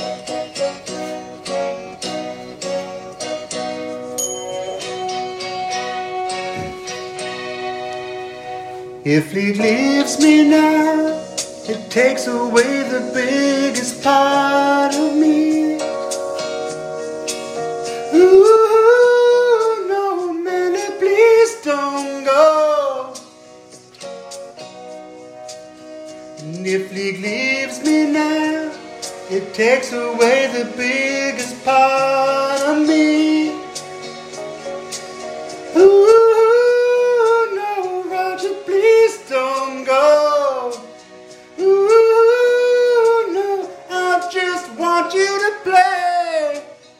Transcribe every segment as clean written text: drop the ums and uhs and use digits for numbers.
If League leaves me now, it takes away the biggest part of me. Ooh, no, Manny, please don't go. And if League leaves me now, it takes away the biggest part of me. Ooh, no, Roger, please don't go. Ooh, no, I just want you to play.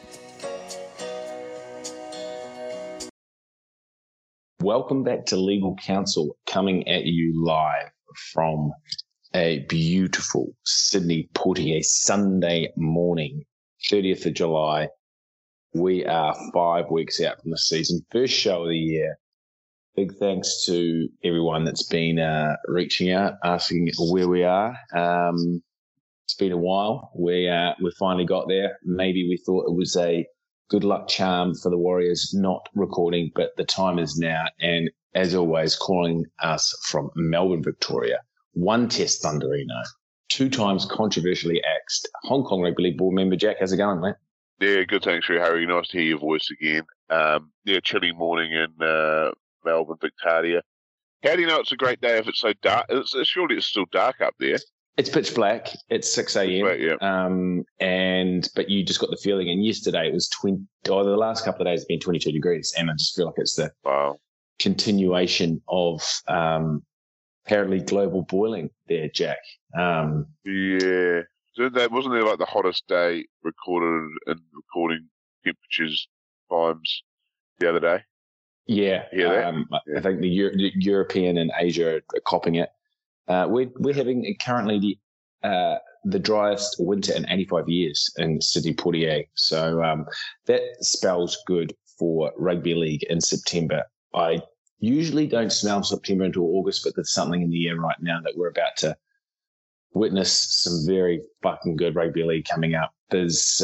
Welcome back to Legal Counsel, coming at you live from a beautiful Sydney Portier Sunday morning, 30th of July. We are 5 weeks out from the season, first show of the year. Big thanks to everyone that's been reaching out, asking where we are. It's been a while. We finally got there. Maybe we thought it was a good luck charm for the Warriors not recording, but the time is now. And as always, calling us from Melbourne, Victoria, one Test Thunderino, 2 times controversially axed Hong Kong Rugby League board member. Jack, how's it going, mate? Yeah, good. Thanks, Harry. Nice to hear your voice again. Chilly morning in Melbourne, Victoria. How do you know it's a great day if it's so dark? Surely it's still dark up there. It's pitch black. It's 6 a.m. Yeah. But you just got the feeling. And yesterday it was the last couple of days have been 22 degrees, and I just feel like it's the continuation of apparently global boiling there, Jack. Yeah. So that wasn't there like the hottest day recorded in recording temperatures times the other day? Yeah. I think the European and Asia are copping it. We're having currently the driest winter in 85 years in Sydney Portier. So that spells good for rugby league in September. I usually don't smell September until August, but there's something in the air right now that we're about to witness some very fucking good rugby league coming up. There's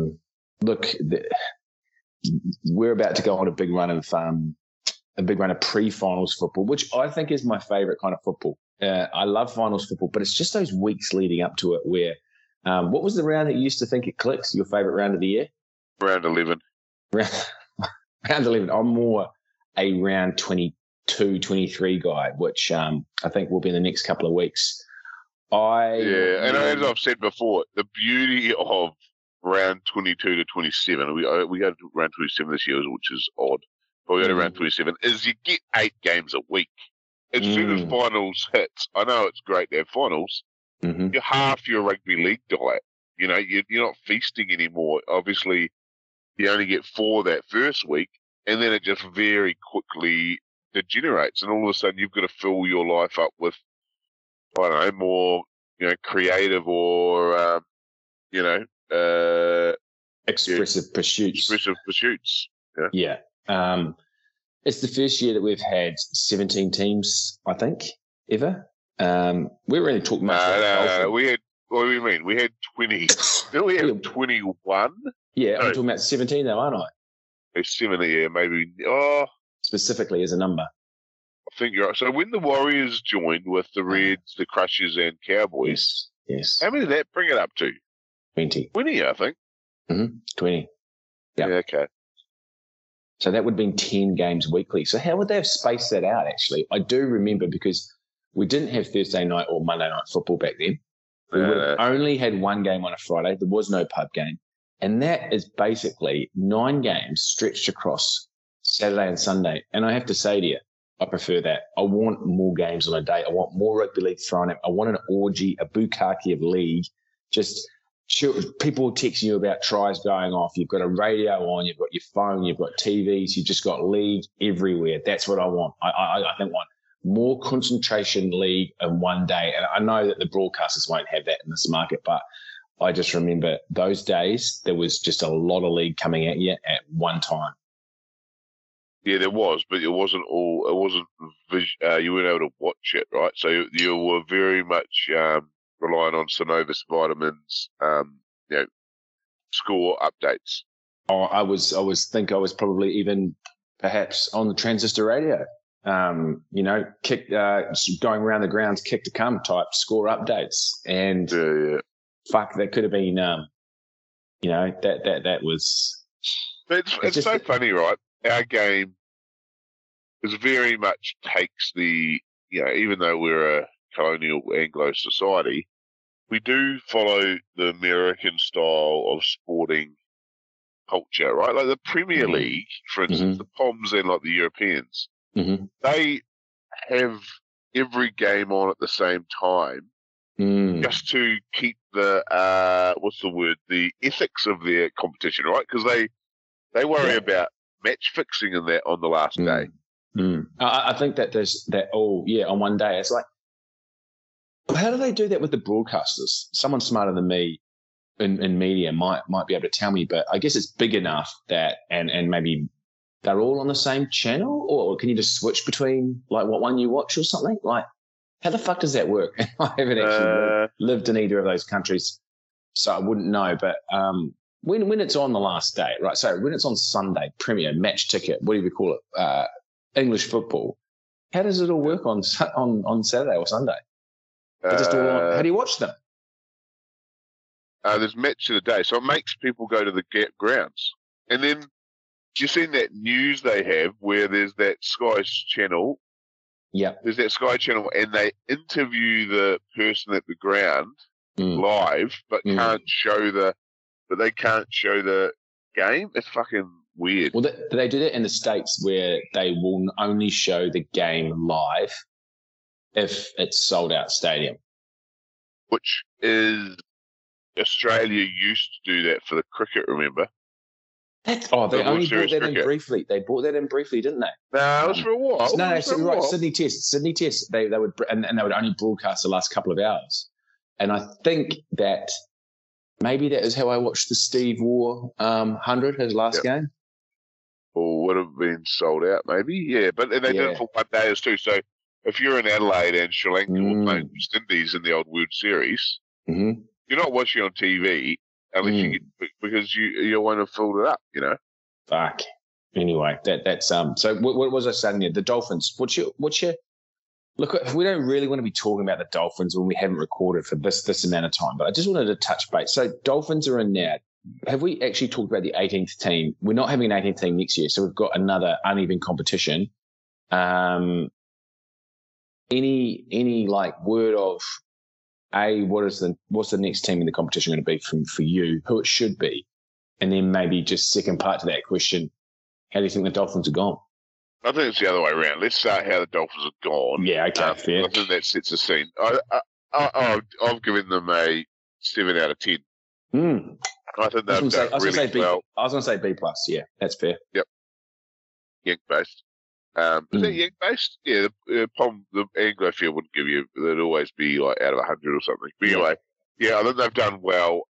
we're about to go on a big run of pre-finals football, which I think is my favourite kind of football. I love finals football, but it's just those weeks leading up to it where what was the round that you used to think it clicks, your favourite round of the year? Round 11. Round 11. I'm more a round 22, 23 guy, which I think will be in the next couple of weeks. And as I've said before, the beauty of round 22 to 27, we go to round 27 this year, which is odd, but we go to round 27, is you get 8 games a week. As soon as finals hits, I know it's great to have finals, you're half your rugby league diet. You know, you're not feasting anymore. Obviously, you only get 4 that first week, and then it just very quickly degenerates, and all of a sudden you've got to fill your life up with, I don't know, more, creative or, expressive pursuits. Expressive pursuits. Yeah. It's the first year that we've had 17 teams, I think, ever. We really talked much about No. We had, what do you mean? We had 20. Didn't we have 21? Yeah, I'm talking about 17 though, aren't I? 70, yeah, maybe. Specifically as a number. I think you're right. So when the Warriors joined with the Reds, the Crushers, and Cowboys, yes. How many did that bring it up to? 20. 20, I think. 20. Yeah, okay. So that would have been 10 games weekly. So how would they have spaced that out, actually? I do remember because we didn't have Thursday night or Monday night football back then. We would have only had one game on a Friday. There was no pub game. And that is basically 9 games stretched across Saturday and Sunday. And I have to say to you, I prefer that. I want more games on a day. I want more rugby league thrown at. I want an orgy, a bukkake of league. Just people texting you about tries going off. You've got a radio on. You've got your phone. You've got TVs. You've just got league everywhere. That's what I want. I think want more concentration league in one day. And I know that the broadcasters won't have that in this market, but I just remember those days there was just a lot of league coming at you at one time. Yeah, there was, but it wasn't all. It wasn't. You weren't able to watch it, right? So you were very much relying on Synovus vitamins. score updates? Oh, I was probably even perhaps on the transistor radio. Kick going around the grounds, kick to come type score updates, and fuck, that could have been, that was. It's so funny, right? Our game is very much takes the, even though we're a colonial Anglo society, we do follow the American style of sporting culture, right? Like the Premier League, for instance, the Poms and like the Europeans, they have every game on at the same time just to keep the, the ethics of their competition, right? Because they worry about match fixing and that on the last day. I think that there's that on one day. It's like, how do they do that with the broadcasters? Someone smarter than me in media might be able to tell me, but I guess it's big enough that and maybe they're all on the same channel, or can you just switch between like what one you watch or something? Like, how the fuck does that work? I haven't actually lived in either of those countries, so I wouldn't know. But when it's on the last day, right? So when it's on Sunday, Premier match ticket, what do we call it? English football. How does it all work on Saturday or Sunday? How do you watch them? There's match of the day, so it makes people go to the grounds. And then you've seen that news they have where there's that Sky channel. Yeah. There's that Sky channel, and they interview the person at the ground live, but they can't show the game. It's fucking weird. Well, they do that in the States where they will only show the game live if it's sold out stadium. Which is Australia used to do that for the cricket, remember? They only brought that in briefly. They brought that in briefly, didn't they? No, it was for a while. No, right. Sydney Test. They would, and they would only broadcast the last couple of hours. And I think that maybe that is how I watched the Steve Waugh 100, his last game. Or would have been sold out, maybe. Yeah, but they did it for 1 day too. So if you're in Adelaide and Sri Lanka were playing West Indies in the old World Series, you're not watching on TV unless because you want to fill it up, Fuck. Anyway, that's So what was I saying there? The Dolphins. What's your? Look, we don't really want to be talking about the Dolphins when we haven't recorded for this amount of time, but I just wanted to touch base. So Dolphins are in now. Have we actually talked about the 18th team? We're not having an 18th team next year, so we've got another uneven competition. Any like word of what's the next team in the competition going to be for you, who it should be, and then maybe just second part to that question, how do you think the Dolphins are gone? I think it's the other way around. Let's start how the Dolphins are gone. Yeah, okay, fair. I think that sets the scene. I've given them a 7 out of 10. I think they've done really well. I was going to say B+. Yeah, that's fair. Yep. Yank-based. Is that Yank-based? Yeah, the Anglo field wouldn't give you, they'd always be like out of 100 or something. But anyway, I think they've done well.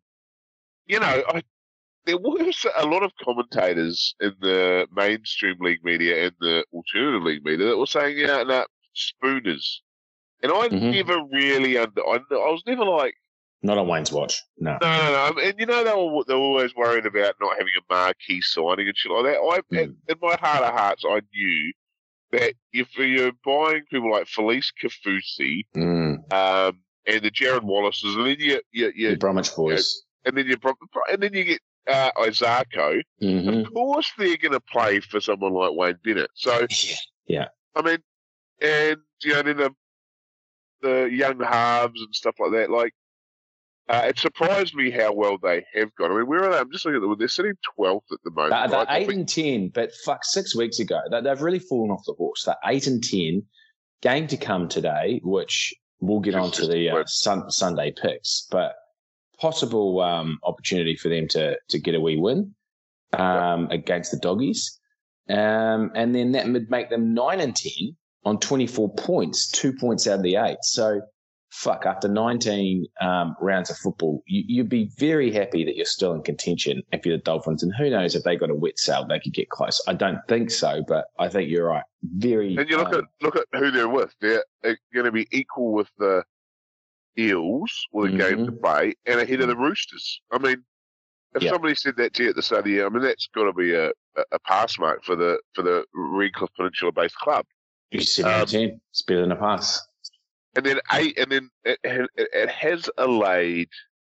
There was a lot of commentators in the mainstream league media and the alternative league media that were saying, spooners. And I never really I was never like... Not on Wayne's watch, no. No. And they were always worried about not having a marquee signing and shit like that. In my heart of hearts, I knew that if you're buying people like Felice Kafusi and the Jared Wallaces, and then the Bromwich boys, and then you get Isako, of course they're going to play for someone like Wayne Bennett. So, I mean, and then the young halves and stuff like that. Like, it surprised me how well they have gone. I mean, where are they? I'm just looking at them. They're sitting 12th at the moment. They're 8 and 10, but 6 weeks ago they've really fallen off the horse. They're 8 and 10. Game to come today, which we'll get onto the Sunday picks, but possible opportunity for them to get a wee win against the Doggies. And then that would make them 9 and 10 on 24 points, 2 points out of the 8. So, after 19 rounds of football, you'd be very happy that you're still in contention if you're the Dolphins. And who knows, if they got a wet sail, they could get close. I don't think so, but I think you're right. Very. And you look at who they're with. They're going to be equal with the Eels with a game to play and ahead of the Roosters. I mean, If somebody said that to you at the start of the year, I mean, that's got to be a pass mark for the Redcliffe Peninsula-based club. You 7 out of 10. It's better than a pass. And then it has allayed.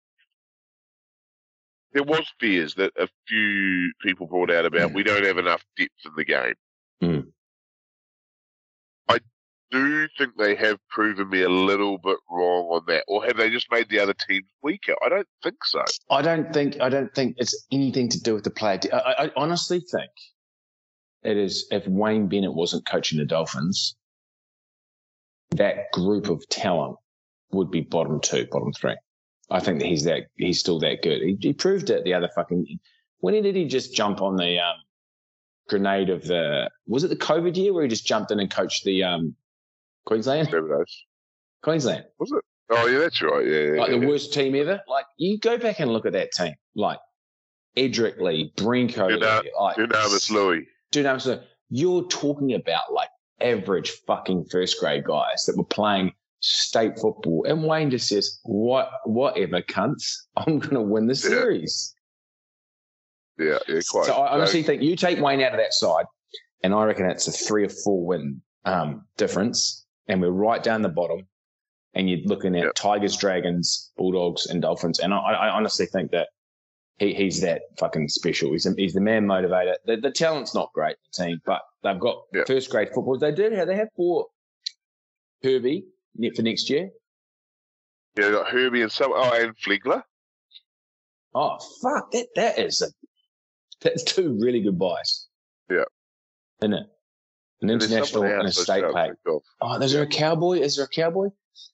There was fears that a few people brought out about we don't have enough depth in the game. Mm. I do think they have proven me a little bit wrong on that, or have they just made the other teams weaker? I don't think so. I don't think it's anything to do with the player. I honestly think it is. If Wayne Bennett wasn't coaching the Dolphins, that group of talent would be bottom 2, bottom 3. I think that he's still that good. He proved it the other fucking. When did he just jump on the grenade of was it the COVID year where he just jumped in and coached the Queensland? Queensland. Was it? Oh yeah, that's right. Yeah. The worst team ever. Like, you go back and look at that team. Like Edric Lee, Brinko Lee, Dunamis Louis. You're talking about like average fucking first grade guys that were playing state football, and Wayne just says, whatever, cunts, I'm going to win the series. Yeah, quite. So I honestly think you take Wayne out of that side, and I reckon it's a 3 or 4 win difference, and we're right down the bottom, and you're looking at Tigers, Dragons, Bulldogs, and Dolphins, and I honestly think that he's that fucking special. He's the man motivator. The talent's not great, the team, but they've got first grade football. They have bought Herbie for next year. Yeah, they got Herbie and Flegler. Oh fuck! That's 2 really good buys. Yeah, isn't it? An international and a state pack. Oh, is there a cowboy? Is there a cowboy?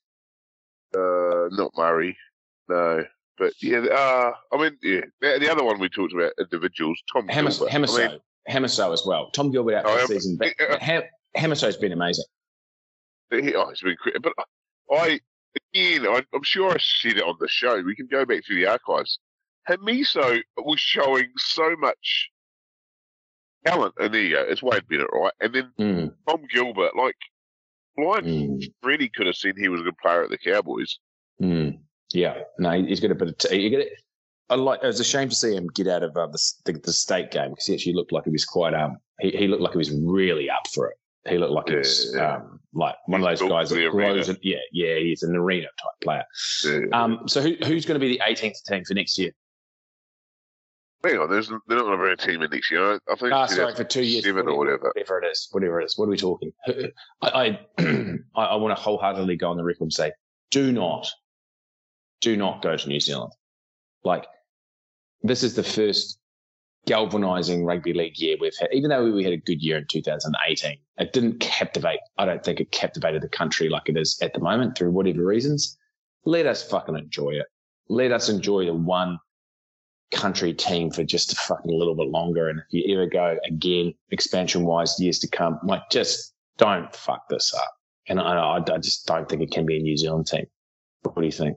Not Murray. No, but yeah. I mean, yeah. The other one we talked about, individuals. Tom Gilbert. Hamiso as well. Tom Gilbert out this season. But Hamiso's been amazing. He's been great. But I'm sure I said it on the show. We can go back through the archives. Hamiso was showing so much talent, and there you go. It's Wayne Bennett, right? And then Tom Gilbert, like, blind Freddie could have seen he was a good player at the Cowboys. Yeah, no, he's got a bit of. It was a shame to see him get out of the state game, because he actually looked like he was quite. He looked like he was really up for it. He looked like he was like one of those guys that grows. He's an arena type player. Yeah. So who's going to be the 18th team for next year? Hang on, they're not going to bring a team in next year. I think for 2 years, or whatever. Whatever it is. What are we talking? I want to wholeheartedly go on the record and say, do not go to New Zealand. Like, this is the first galvanising rugby league year we've had. Even though we had a good year in 2018, it didn't captivate. I don't think it captivated the country like it is at the moment through whatever reasons. Let us fucking enjoy it. Let us enjoy the one country team for just a fucking little bit longer. And if you ever go again, expansion-wise, years to come, like, just don't fuck this up. And I just don't think it can be a New Zealand team. What do you think?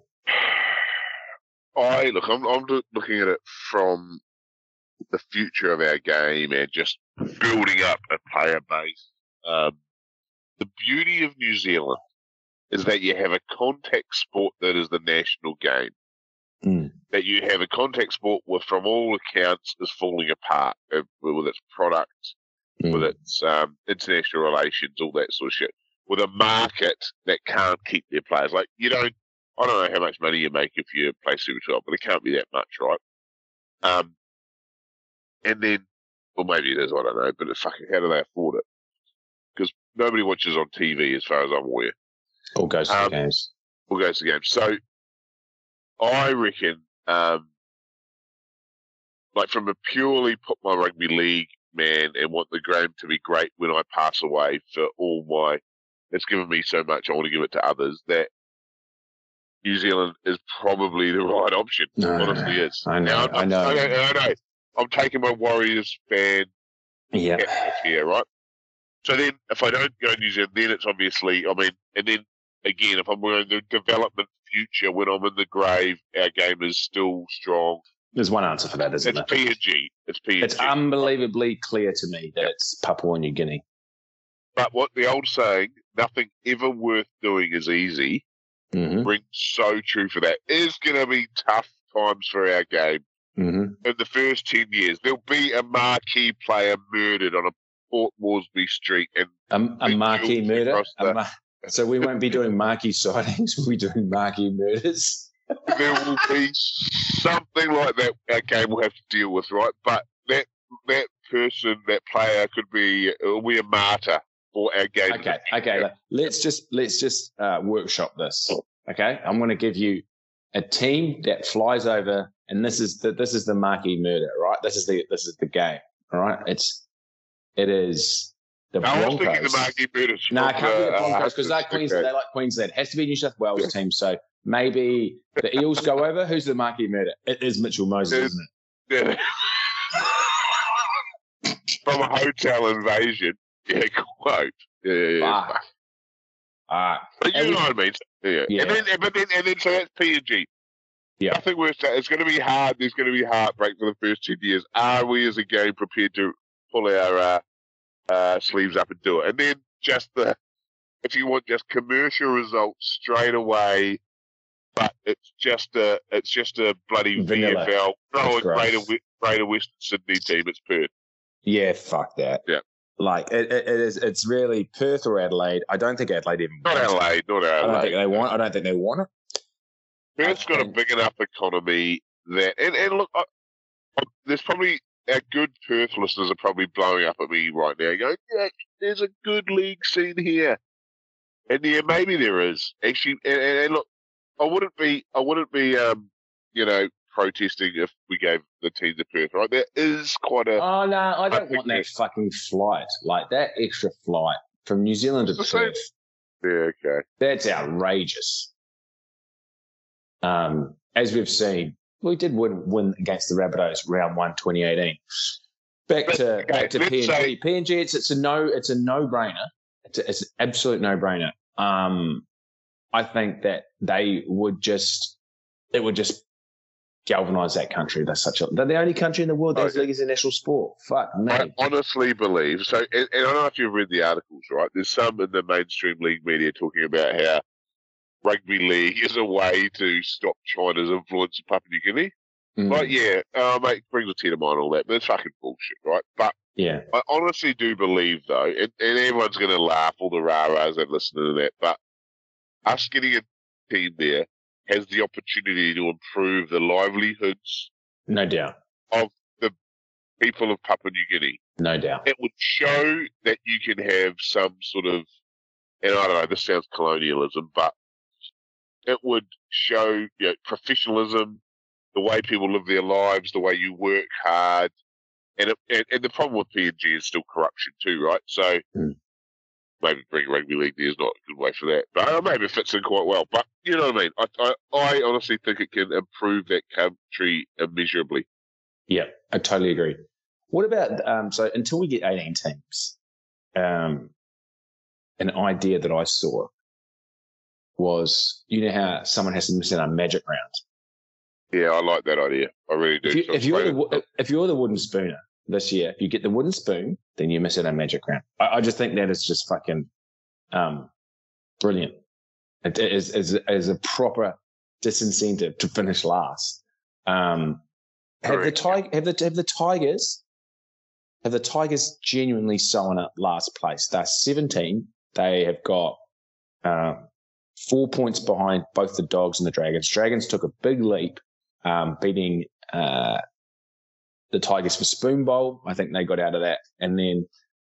I'm looking at it from the future of our game and just building up a player base. The beauty of New Zealand is that you have a contact sport that is the national game. That you have a contact sport with, from all accounts, is falling apart with its product, with its international relations, all that sort of shit. With a market that can't keep their players. Like, I don't know how much money you make if you play Super 12, but it can't be that much, right? And then, well, maybe it is, I don't know, but how do they afford it? Because nobody watches on TV, as far as I'm aware. All goes to the games. All goes to the games. So, I reckon, like, from a purely put my rugby league man and want the game to be great when I pass away for all my, it's given me so much, I want to give it to others, that New Zealand is probably the right option. Honestly, is. I know. I'm taking my Warriors fan here, right? So then, if I don't go to New Zealand, then it's obviously, and then again, if I'm going to development future, when I'm in the grave, our game is still strong. There's one answer for that, isn't it? It's PNG. It's unbelievably clear to me that it's Papua New Guinea. But what the old saying, nothing ever worth doing is easy, rings so true for that. It's going to be tough times for our game. in the first 10 years, there'll be a marquee player murdered on a Port Moresby street. And a marquee murder? So we won't be doing marquee sightings, we'll be doing marquee murders. There will be something like that our game will have to deal with, right? But that person, that player will be a martyr for our game. Okay. Let's just workshop this. Okay, I'm going to give you a team that flies over, and this is the marquee murder, right? This is the game, all right? It is the Broncos. I was thinking the marquee murders. No, it can't be the Broncos because they're Queensland. They like Queensland. It has to be New South Wales team. So maybe the Eels go over. Who's the marquee murder? It is Mitchell Moses, isn't it? Yeah. From a hotel invasion. Yeah, quote. Yeah. But you know what I mean. Yeah. And then so that's PNG. Yeah. Nothing worse. It's going to be hard. There's going to be heartbreak for the first 10 years. Are we as a game prepared to pull our sleeves up and do it? And then if you want just commercial results straight away, but it's just a bloody vanilla. VFL. No, Greater Western Sydney team. It's Perth. Yeah, fuck that. Yeah. Like it's really Perth or Adelaide. I don't think Adelaide even. Not Adelaide. I don't think they want it. Perth's got a big enough economy that, and look, there's probably our good Perth listeners are probably blowing up at me right now, going, "Yeah, there's a good league scene here," and yeah, maybe there is actually. And look, I wouldn't be, protesting if we gave the team to Perth, right? There is quite a... Oh, no, I don't want that fucking flight. Like, that extra flight from New Zealand to Perth. Yeah, okay. That's outrageous. As we've seen, we did win against the Rabbitohs round 1, 2018. Back to PNG. PNG, it's a no-brainer. It's an absolute no-brainer. I think that it would just galvanise that country. They're the only country in the world that league is a national sport. Fuck me. I honestly believe so. And I don't know if you've read the articles, right? There's some in the mainstream league media talking about how rugby league is a way to stop China's influence in Papua New Guinea. But yeah, mate, brings a tear to mind all that, but it's fucking bullshit, right? But yeah, I honestly do believe though, and everyone's going to laugh, all the rah-rahs that listen to that, but us getting a team there has the opportunity to improve the livelihoods, no doubt, of the people of Papua New Guinea. No doubt. It would show that you can have some sort of, and I don't know, this sounds colonialism, but it would show professionalism, the way people live their lives, the way you work hard. And the problem with PNG is still corruption too, right? So maybe bring rugby league there is not a good way for that. But maybe it fits in quite well. But you know what I mean? I honestly think it can improve that country immeasurably. Yeah, I totally agree. What about, so until we get 18 teams, an idea that I saw was, you know how someone has to miss out on Magic Round? Yeah, I like that idea. I really do. If you're the wooden spooner this year, if you get the wooden spoon, then you miss out on Magic Round. I just think that is just fucking brilliant. It is a proper disincentive to finish last. Have the Tigers genuinely sewn up last place? They're 17. They have got 4 points behind both the Dogs and the Dragons. Dragons took a big leap, beating the Tigers for Spoon Bowl. I think they got out of that. And then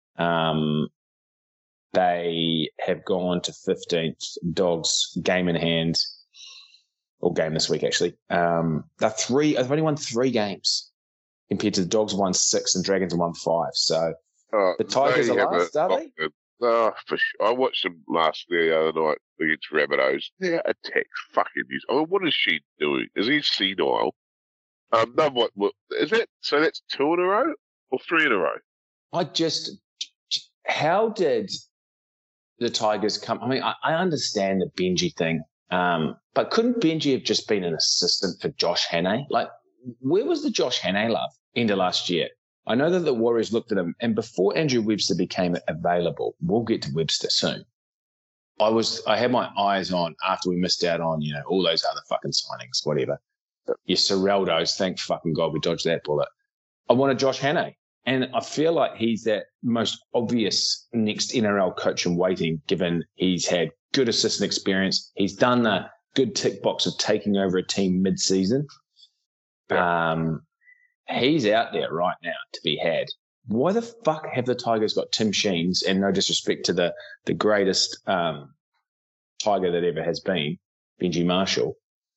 they have gone to 15th. Dogs game in hand, or game this week actually. They've only won 3 games compared to the Dogs won 6 and Dragons won 5. So the Tigers are last, are they? For sure. I watched them the other night against Rabbitohs. Their attack's fucking useless. I mean, what is she doing? Is he senile? What is that? So that's 2 in a row or 3 in a row? How did the Tigers come? I mean, I understand the Benji thing, but couldn't Benji have just been an assistant for Josh Hannay? Like, where was the Josh Hannay love end of last year? I know that the Warriors looked at him, and before Andrew Webster became available, we'll get to Webster soon. I had my eyes on, after we missed out on, all those other fucking signings, whatever. Your Serraldos, thank fucking God we dodged that bullet. I wanted Josh Hannay. And I feel like he's that most obvious next NRL coach in waiting, given he's had good assistant experience. He's done the good tick box of taking over a team mid-season. Yeah. He's out there right now to be had. Why the fuck have the Tigers got Tim Sheens, and no disrespect to the greatest Tiger that ever has been, Benji Marshall?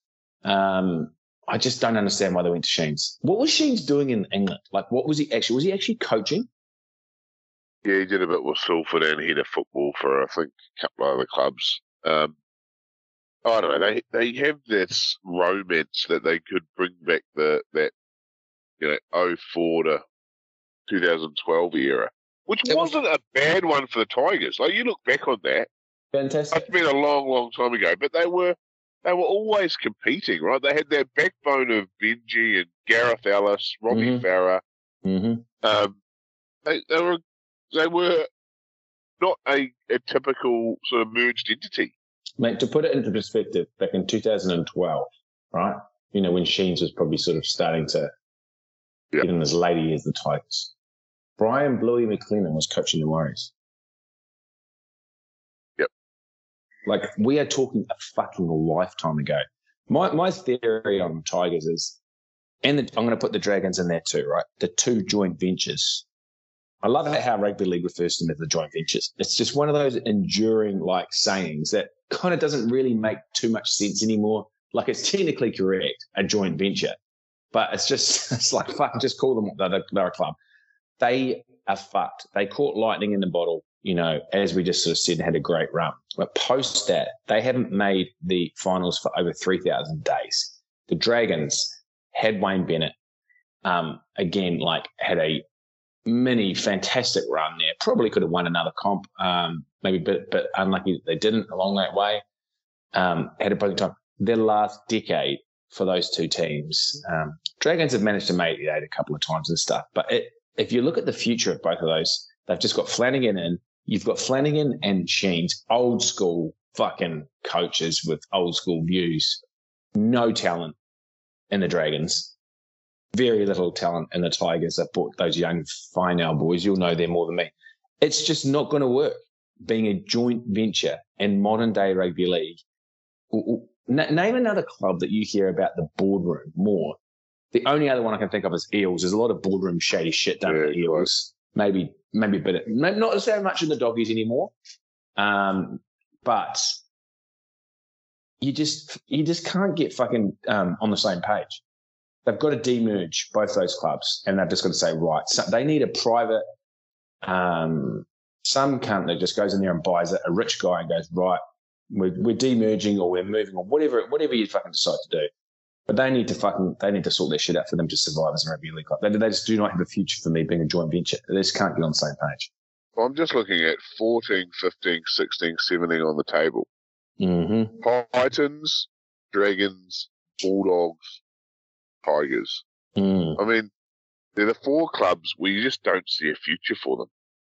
I just don't understand why they went to Sheens. What was Sheens doing in England? Like, what was he actually? Was he actually coaching? Yeah, he did a bit with Salford and head of football for, I think, a couple of other clubs. I don't know. They have this romance that they could bring back that 04 to 2012 era, which wasn't a bad one for the Tigers. Like, you look back on that. Fantastic. It's been a long, long time ago, but they were always competing, right? They had that backbone of Benji and Gareth Ellis, Robbie Farah. Mm-hmm. They were not a typical sort of merged entity. Mate, to put it into perspective, back in 2012, right? You know, when Sheens was probably sort of starting to get in his later years, the Tigers. Brian Bluey McLennan was coaching the Warriors. Like, we are talking a fucking lifetime ago. My theory on Tigers is, and I'm going to put the Dragons in there too, right? The two joint ventures. I love how rugby league refers to them as the joint ventures. It's just one of those enduring, like, sayings that kind of doesn't really make too much sense anymore. Like, it's technically correct, a joint venture, but it's like, fucking just call them, they're a club. They are fucked. They caught lightning in the bottle. You know, as we just sort of said, had a great run. But post that, they haven't made the finals for over 3,000 days. The Dragons had Wayne Bennett, again, like, had a mini fantastic run there. Probably could have won another comp, maybe, but unlucky they didn't along that way. Had a broken time. Their last decade for those two teams, Dragons have managed to make it a couple of times and stuff. But if you look at the future of both of those, they've just got Flanagan in. You've got Flanagan and Sheens, old school fucking coaches with old school views. No talent in the Dragons. Very little talent in the Tigers. They've brought those young Finau boys. You'll know them more than me. It's just not going to work being a joint venture in modern day rugby league. Name another club that you hear about the boardroom more. The only other one I can think of is Eels. There's a lot of boardroom shady shit done at Eels. Maybe a bit. Maybe not so much in the Doggies anymore. But you just can't get fucking on the same page. They've got to demerge both those clubs, and they've just got to say, right, so they need a private, some cunt that just goes in there and buys it, a rich guy, and goes, right, we're demerging or we're moving or whatever you fucking decide to do. But they need to sort their shit out for them to survive as a rugby league club. They just do not have a future for me being a joint venture. They just can't get on the same page. Well, I'm just looking at 14, 15, 16, 17 on the table. Mm-hmm. Titans, Dragons, Bulldogs, Tigers. I mean, they're the four clubs where you just don't see a future for them.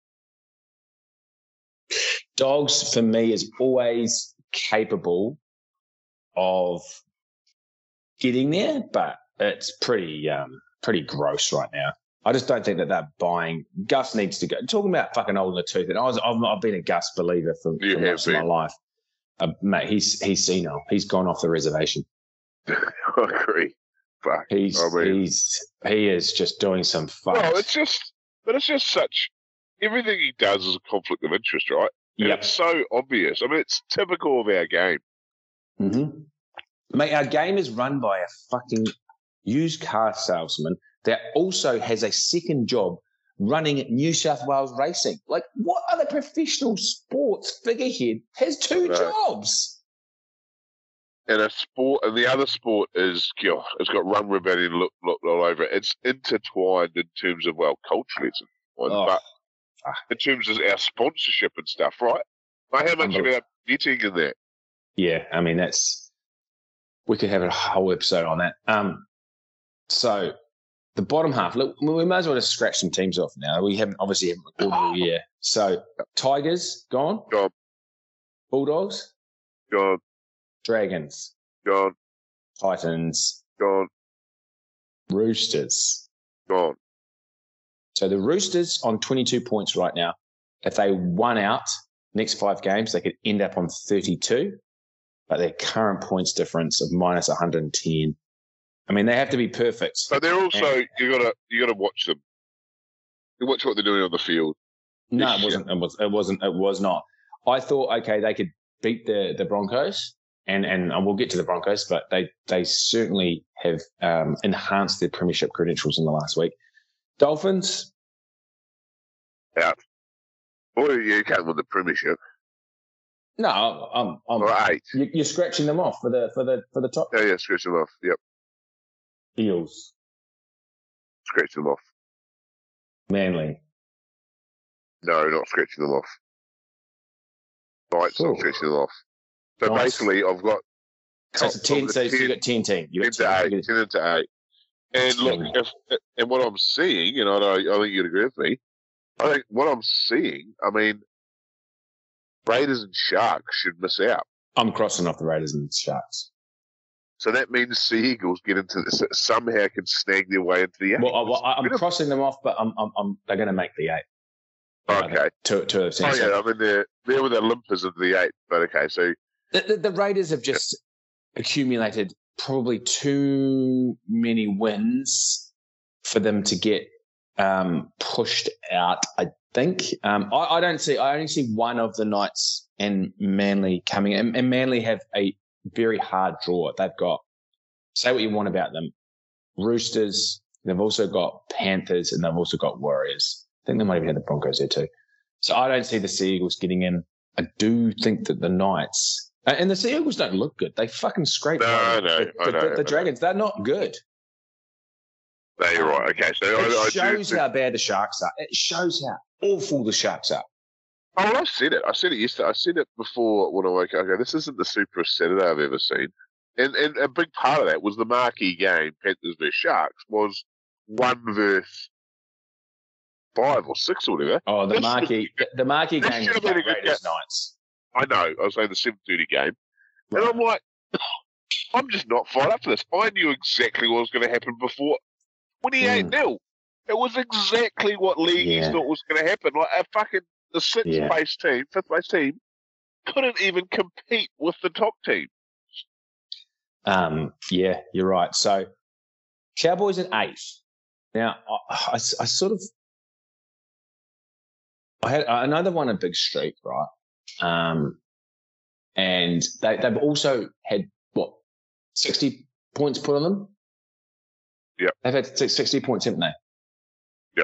Dogs, for me, is always capable of getting there, but it's pretty gross right now. I just don't think that they're buying. Gus needs to go. Talking about fucking old in the tooth, and I've been a Gus believer for most of my life. Mate, he's senile. He's gone off the reservation. I agree. Fuck. He is just doing some fuck. Well, it's just such. Everything he does is a conflict of interest, right? And it's so obvious. I mean, it's typical of our game. Mm-hmm. Mate, our game is run by a fucking used car salesman that also has a second job running New South Wales racing. Like, what other professional sports figurehead has two jobs? And the other sport is, God, it's got Run Rebellion look all over it. It's intertwined in terms of, culturally, but in terms of our sponsorship and stuff, right? Like, how much about betting in that? Yeah, I mean, we could have a whole episode on that. So the bottom half, look, we might as well just scratch some teams off now. We haven't recorded all year. So Tigers, gone. Gone. Bulldogs? Gone. Dragons? Gone. Titans? Go on. Roosters. Go on. So the Roosters on 22 points right now. If they won out next 5 games, they could end up on 32, but their current points difference of minus 110. I mean, they have to be perfect. But they're also you gotta watch them. You watch what they're doing on the field. No, it was not. I thought, okay, they could beat the Broncos, and we'll get to the Broncos, but they certainly have enhanced their premiership credentials in the last week. Dolphins out. Well, you can't win the premiership. No, I'm or 8. You're scratching them off for the top. Yeah, scratching them off. Yep. Eels. Scratch them off. Manly. No, not scratching them off. Knights, not scratching them off. So basically, I've got. So it's a 10. So you got 10 team. You got 10 to 8. And look, and what I'm seeing, I think you'd agree with me. I think what I'm seeing, I mean, Raiders and Sharks should miss out. I'm crossing off the Raiders and Sharks. So that means Sea Eagles get into this, somehow can snag their way into the 8. Well, I'm crossing them off, but they're going to make the 8. Okay. To a sense. Oh yeah, I mean they're with their limpers into the 8. But okay, so the Raiders have just accumulated probably too many wins for them to get pushed out. I think I don't see. I only see one of the Knights and Manly coming, and Manly have a very hard draw. They've got, say what you want about them, Roosters. They've also got Panthers, and they've also got Warriors. I think they might even have the Broncos there too. So I don't see the Sea Eagles getting in. I do think that the Knights and the Sea Eagles don't look good. They fucking scrape. The Dragons, they're not good. No, you're right. Okay, so it shows how bad the Sharks are. It shows how awful the Sharks are. Oh, well, I said it. I said it yesterday. I said it before when I woke up. Okay, this isn't the superest Saturday I've ever seen. And a big part of that was the marquee game, Panthers versus Sharks, was 1 versus 5 or 6 or whatever. Oh, the marquee game was Raiders Knights. I know. I was saying the 7:30 game. Right. And I'm like, I'm just not fired up for this. I knew exactly what was going to happen before 28-0. It was exactly what Leagues thought was going to happen. Like the 5th place team, couldn't even compete with the top team. Yeah, you're right. So Cowboys at 8. Now, I sort of, I know they won a big streak, right? And they've also had 60 points put on them. Yeah, they've had 60 points, haven't they? Yeah.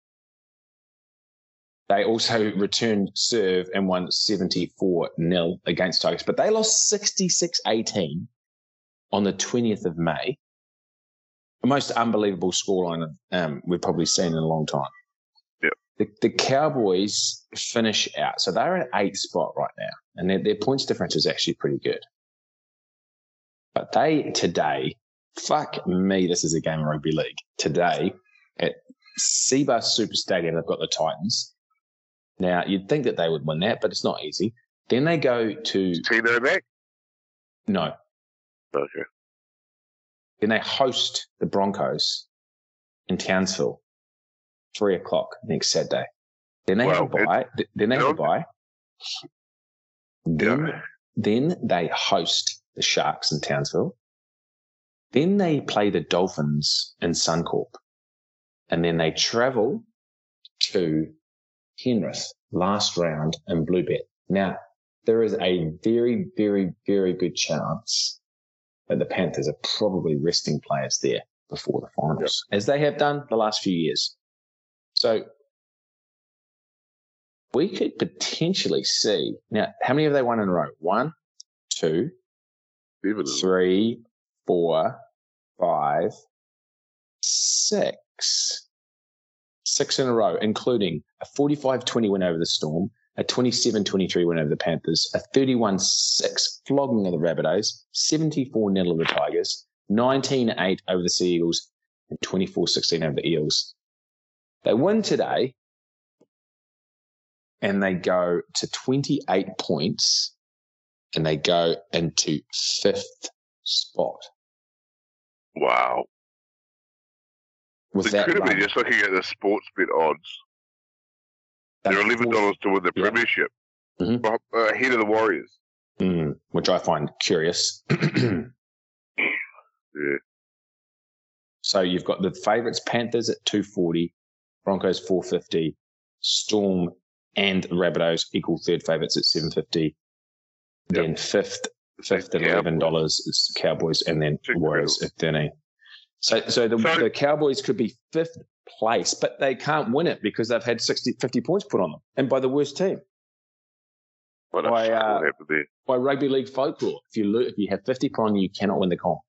They also returned serve and won 74-0 against Tigers, but they lost 66-18 on the 20th of May. The most unbelievable scoreline we've probably seen in a long time. Yeah. The Cowboys finish out. So they're at 8th spot right now, and their points difference is actually pretty good. But they today, fuck me, this is a game of rugby league. Today at Cbus Super Stadium, they've got the Titans. Now, you'd think that they would win that, but it's not easy. Then they go to... Tino back? No. Okay. Then they host the Broncos in Townsville, 3:00 next Saturday. Then they have a bye. Then they have a bye. Then they host the Sharks in Townsville. Then they play the Dolphins in Suncorp. And then they travel to Penrith, last round in Bluebet. Now, there is a very, very, very good chance that the Panthers are probably resting players there before the finals, as they have done the last few years. So we could potentially see, now, how many have they won in a row? 1, 2, 3, 4, 5, 6. 6 in a row, including a 45-20 win over the Storm, a 27-23 win over the Panthers, a 31-6 flogging of the Rabbitohs, 74-0 of the Tigers, 19-8 over the Sea Eagles, and 24-16 over the Eels. They win today, and they go to 28 points, and they go into 5th spot. Wow. It's incredibly, just looking at the sports bet odds, they're $11 to win the premiership, ahead of the Warriors. Which I find curious. Yeah. So you've got the favourites, Panthers at 240, Broncos 450, Storm and Rabbitohs equal third favourites at 750. Then fifth at $11 is Cowboys, and then Warriors at 13. So the Cowboys could be fifth place, but they can't win it because they've had 50 points put on them, and by the worst team. By rugby league folklore, if you have 50 put on you, cannot win the comp.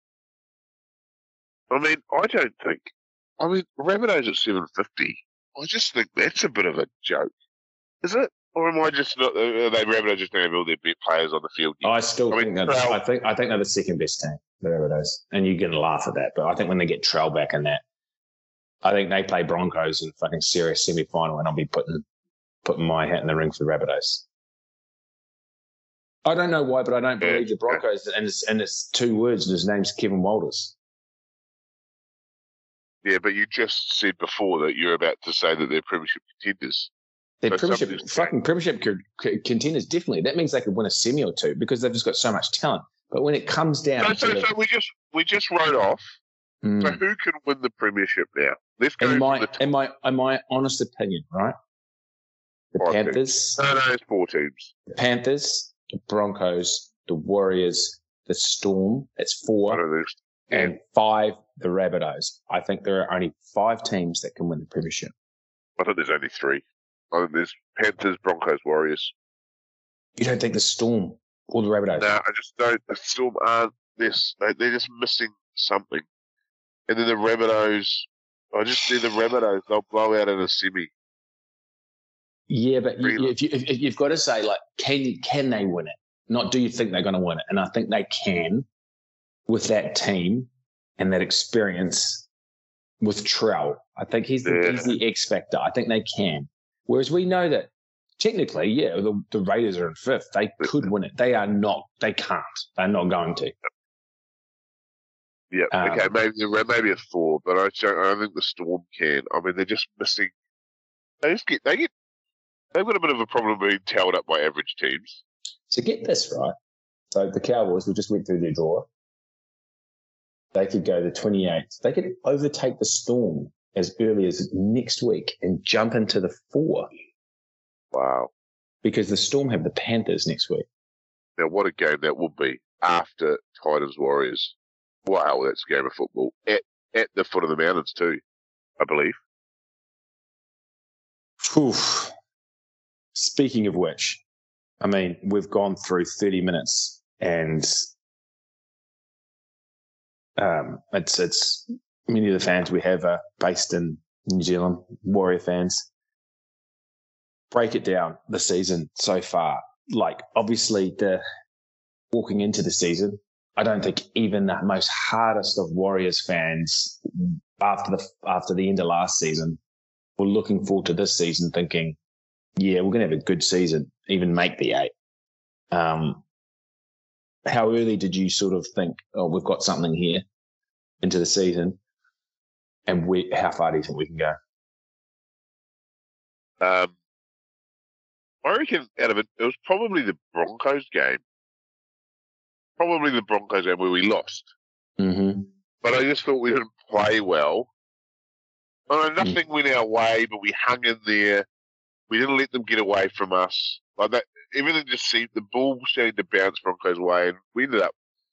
I mean, I don't think. I mean, Rabbitohs at 750. I just think that's a bit of a joke, is it? Or am I just not? Are they Rabbitohs just going to have all their best players on the field? I think they're the second best team, the Rabbitohs, and you can laugh at that. But I think when they get Trell back in that, I think they play Broncos in fucking serious semi-final, and I'll be putting my hat in the ring for the Rabbitohs. I don't know why, but I don't believe the Broncos, and it's 2 words, and his name's Kevin Walters. Yeah, but you just said before that you're about to say that they're premiership contenders. They're premiership contenders, definitely. That means they could win a semi or two because they've just got so much talent. But when it comes down so we just wrote off. So who can win the premiership now? Let's go. In my honest opinion, right? The Panthers. No, it's 4 teams. The Panthers, the Broncos, the Warriors, the Storm. That's 4. And 5, the Rabbitohs. I think there are only 5 teams that can win the premiership. I think there's only 3. I think there's Panthers, Broncos, Warriors. You don't think the Storm or the Rabbitohs? No, I just don't. The Storm aren't this. They're just missing something. And then the Rabbitohs, I just see the Rabbitohs, they'll blow out in a semi. Yeah, but you've got to say, like, can they win it? Not do you think they're going to win it? And I think they can with that team and that experience with Trell. I think he's the X factor. I think they can. Whereas we know that technically, the Raiders are in 5th. They could win it. They are not. They can't. They're not going to. Yeah. Okay. Maybe it's 4, but I don't think the Storm can. I mean, they're just missing. They've got a bit of a problem being towed up by average teams. So get this right. So the Cowboys, we just went through their draw. They could go the 28th. They could overtake the Storm as early as next week and jump into the 4. Wow. Because the Storm have the Panthers next week. Now, what a game that will be after Titans Warriors. Wow, that's a game of football. At the foot of the mountains too, I believe. Oof. Speaking of which, I mean, we've gone through 30 minutes and it's many of the fans we have are based in New Zealand, Warrior fans. Break it down, the season so far. Like, obviously, walking into the season, I don't think even the most hardest of Warriors fans after the end of last season were looking forward to this season thinking, yeah, we're going to have a good season, even make the 8. How early did you sort of think, oh, we've got something here into the season? And how far do you think we can go? I reckon out of it was probably the Broncos game. Probably the Broncos game where we lost. Mm-hmm. But I just thought we didn't play well. I know nothing went our way, but we hung in there. We didn't let them get away from us. Like that, everything just seemed, the ball seemed to bounce Broncos' way, and we ended up,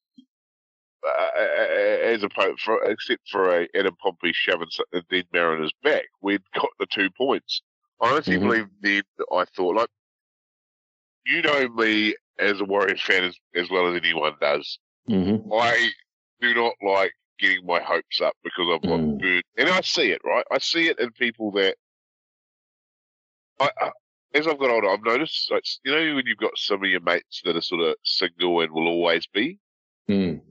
except for Adam Pompey shoving Dean Mariner's back, we'd got the 2 points. I honestly believe then I thought, like, you know me as a Warriors fan as well as anyone does. Mm-hmm. I do not like getting my hopes up because I've got burned. And I see it, right? I see it in people that, as I've got older, I've noticed, like, you know, when you've got some of your mates that are sort of single and will always be. Mm.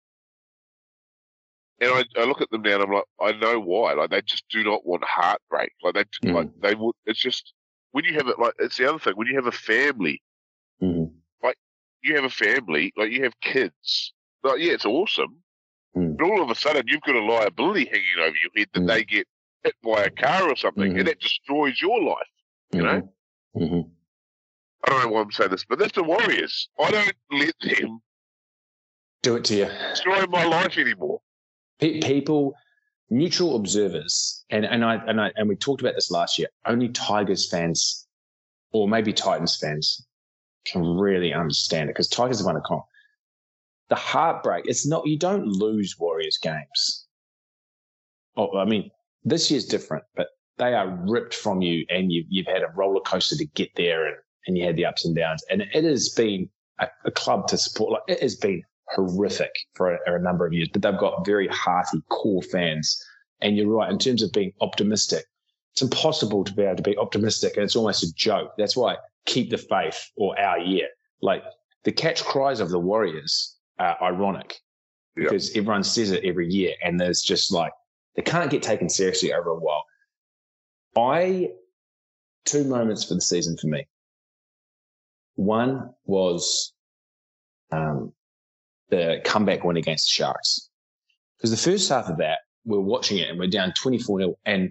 And I look at them now and I'm like, I know why. Like, they just do not want heartbreak. Like, they would, it's just, when you have it, like, it's the other thing, when you have a family, like, you have a family, like, you have kids, like, yeah, it's awesome, But all of a sudden, you've got a liability hanging over your head that they get hit by a car or something, and that destroys your life. You know? Mm-hmm. I don't know why I'm saying this, but that's the Warriors. I don't let them do it to you. Destroy my life anymore. People, neutral observers, and we talked about this last year. Only Tigers fans, or maybe Titans fans, can really understand it because Tigers have won a comp. The heartbreak. It's not. You don't lose Warriors games. Oh, I mean, this year's different, but they are ripped from you, and you've had a roller coaster to get there, and you had the ups and downs. And it has been a club to support. Like, it has been horrific for a number of years, but they've got very hearty core fans. And you're right, in terms of being optimistic, it's impossible to be able to be optimistic, and it's almost a joke. That's why keep the faith or our year. Like, the catch cries of the Warriors are ironic because everyone says it every year, and there's just like, they can't get taken seriously over a while. Two moments for the season for me. One was the comeback win against the Sharks. Because the first half of that, we're watching it and we're down 24-0. And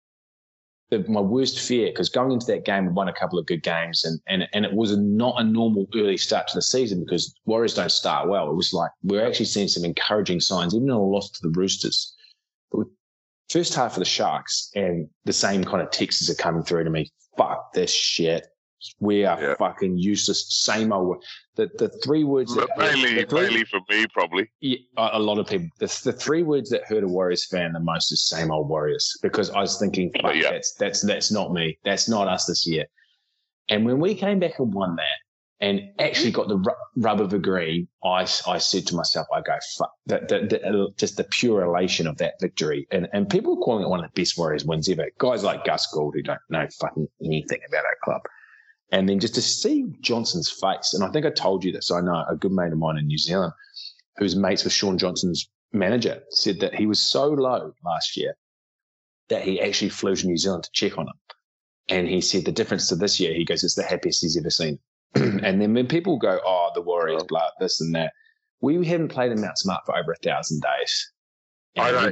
my worst fear, because going into that game, we won a couple of good games and it was not a normal early start to the season because Warriors don't start well. It was like we're actually seeing some encouraging signs, even though we lost to the Roosters. But first half of the Sharks, and the same kind of texts are coming through to me. Fuck this shit. We are fucking useless. Same old. The three words that mainly for me, probably. Yeah, a lot of people. The three words that hurt a Warriors fan the most is same old Warriors, because I was thinking, fuck, that's not me. That's not us this year. And when we came back and won that, and actually got the rub of a green, I said to myself, I go, fuck, just the pure elation of that victory. And people are calling it one of the best Warriors wins ever. Guys like Gus Gould who don't know fucking anything about our club. And then just to see Johnson's face, and I think I told you this, I know a good mate of mine in New Zealand who's mates with Sean Johnson's manager said that he was so low last year that he actually flew to New Zealand to check on him. And he said the difference to this year, he goes, it's the happiest he's ever seen. And then when people go, oh, the Warriors, blah, this and that, we haven't played in Mount Smart for over 1,000 days. And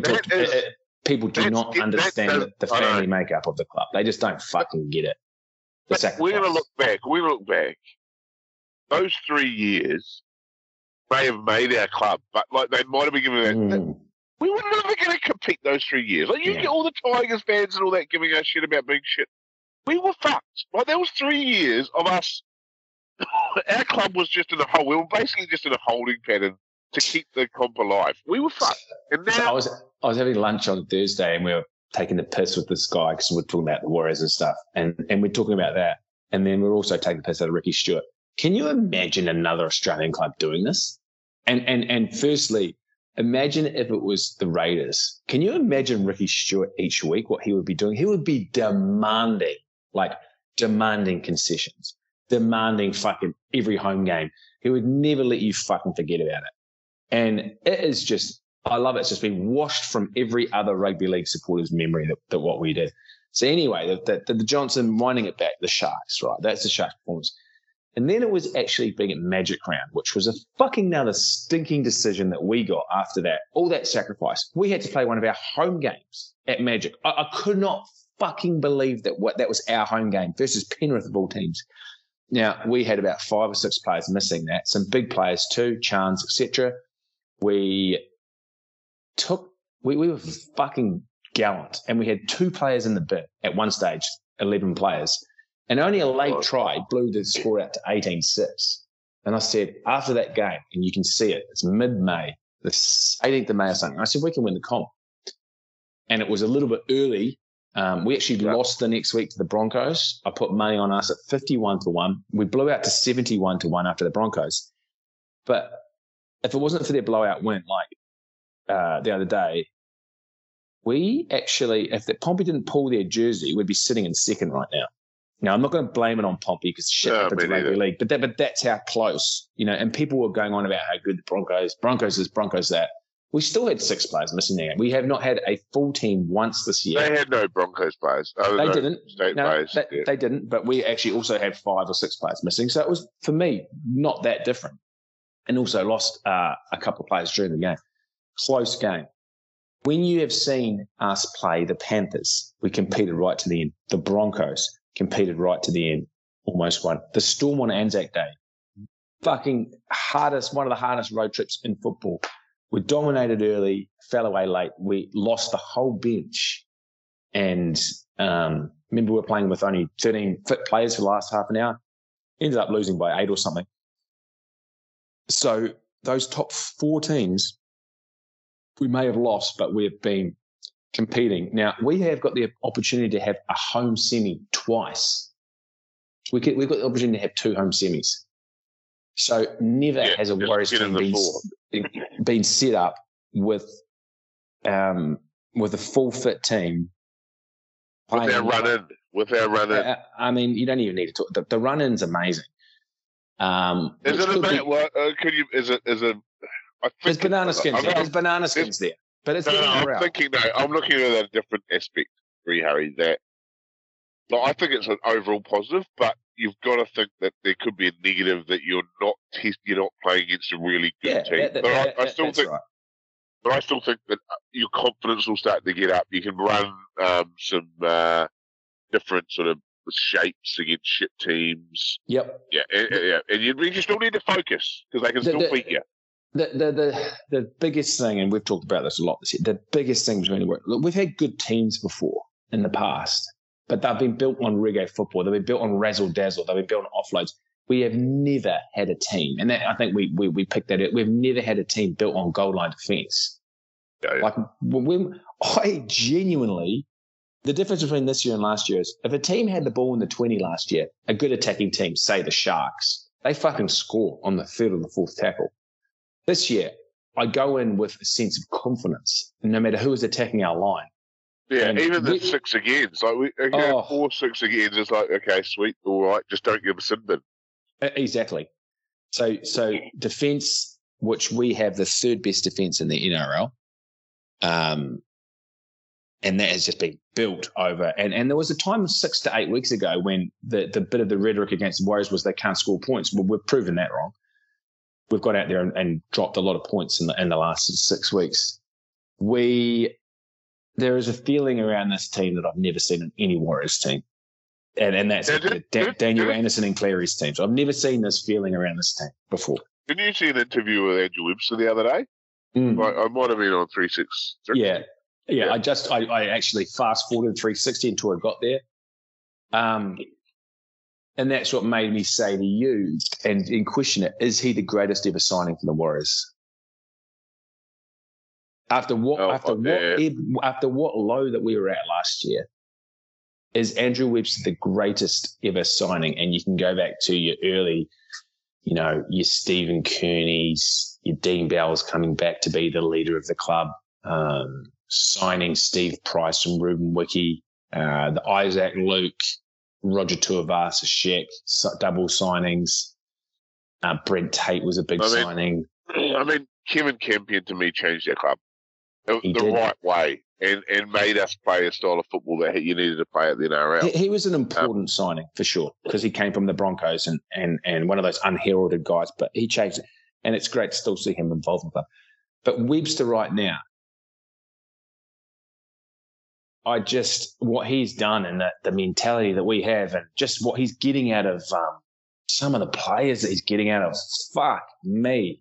people do not understand the family makeup of the club. They just don't fucking get it. We're going to look back. Those 3 years may have made our club, but like they might have been given that. We were never going to compete those 3 years. Like, you get all the Tigers fans and all that giving us shit about being shit. We were fucked. Like, that was 3 years of us. Our club was just in a hole. We were basically just in a holding pattern to keep the comp alive. We were fucked. And now, so I was having lunch on Thursday, and we were taking the piss with this guy because we're talking about the Warriors and stuff, and we're talking about that, and then we're also taking the piss out of Ricky Stewart. Can you imagine another Australian club doing this? And firstly, imagine if it was the Raiders. Can you imagine Ricky Stewart each week, what he would be doing? He would be demanding concessions, demanding fucking every home game. He would never let you fucking forget about it. And it is just, I love it. It's just been washed from every other rugby league supporter's memory that what we did. So anyway, the Johnson winding it back, the Sharks, right? That's the Sharks performance. And then it was actually being at Magic Round, which was a fucking another stinking decision that we got after that. All that sacrifice. We had to play one of our home games at Magic. I could not fucking believe that was our home game versus Penrith of all teams. Now, we had about 5 or 6 players missing that. Some big players too, Chance, etc. We were fucking gallant, and we had 2 players in the bin at one stage, 11 players. And only a late try blew the score out to 18-6. And I said, after that game, and you can see it, it's mid-May, the 18th of May or something, I said, we can win the comp. And it was a little bit early. We actually lost the next week to the Broncos. I put money on us at 51-1. We blew out to 71-1 after the Broncos. But if it wasn't for their blowout win, like the other day, we actually, if the Pompey didn't pull their jersey, we'd be sitting in second right now. Now, I'm not going to blame it on Pompey because shit happens in rugby league, but that's how close, and people were going on about how good the Broncos is, Broncos that. We still had 6 players missing there. We have not had a full team once this year. They had no Broncos players. They didn't. They didn't, but we actually also had 5 or 6 players missing. So it was, for me, not that different. And also lost a couple of players during the game. close game. When you have seen us play the Panthers, we competed right to the end. The Broncos competed right to the end, almost won. The Storm on Anzac Day, fucking hardest, one of the hardest road trips in football. We dominated early, fell away late. We lost the whole bench. And remember, we were playing with only 13 fit players for the last half an hour. Ended up losing by 8 or something. So those top 4 teams, we may have lost, but we have been competing. Now, we have got the opportunity to have a home semi twice. We've got the opportunity to have 2 home semis. So never has a Warriors team been set up with a full fit team. With our run-in. I mean, you don't even need to talk. The run-in's amazing. Is it about what? There's banana skins there. There's banana skins there. But it's I'm looking at a different aspect, Harry, that I think it's an overall positive, but you've got to think that there could be a negative that you're not playing against a really good team. I still think that your confidence will start to get up. You can run some different sort of shapes against shit teams. Yep. Yeah, and you still need to focus because they can still beat you. The biggest thing, and we've talked about this a lot this year, the biggest thing was going to work. Look, we've had good teams before in the past, but they've been built on reggae football. They've been built on razzle dazzle. They've been built on offloads. We have never had a team, and I think we picked that up. We've never had a team built on goal line defence. Yeah. Like I genuinely, the difference between this year and last year is if a team had the ball in the 20 last year, a good attacking team, say the Sharks, they fucking score on the third or the fourth tackle. This year, I go in with a sense of confidence, no matter who is attacking our line. Yeah, and even the 6 agains. Like we 4 6 agains, it's like, okay, sweet, all right, just don't give a sin bin. Exactly. So defence, which we have the 3rd best defence in the NRL, and that has just been built over. And there was a time 6 to 8 weeks ago when the bit of the rhetoric against the Warriors was they can't score points. Well, we've proven that wrong. We've got out there and dropped a lot of points in the last 6 weeks. There is a feeling around this team that I've never seen in any Warriors team. And that's Daniel Anderson and Cleary's teams. I've never seen this feeling around this team before. Didn't you see an interview with Andrew Webster the other day? I might have been on 360. Yeah. I actually fast forwarded 360 until I got there. And that's what made me say to you and question it, is he the greatest ever signing for the Warriors? After what low that we were at last year, is Andrew Webster the greatest ever signing? And you can go back to your early, your Stephen Kearney's, your Dean Bowers coming back to be the leader of the club, signing Steve Price from Ruben Wiki, the Isaac Luke, Roger Tuivasa-Sheck, double signings. Brent Tate was a big signing. I mean, Kevin Campion to me changed their club the right way and made us play a style of football that you needed to play at the NRL. He was an important signing for sure because he came from the Broncos and one of those unheralded guys, but he changed it. And it's great to still see him involved with them. But Webster right now, what he's done and the mentality that we have and just what he's getting out of some of the players that he's getting out of, fuck me.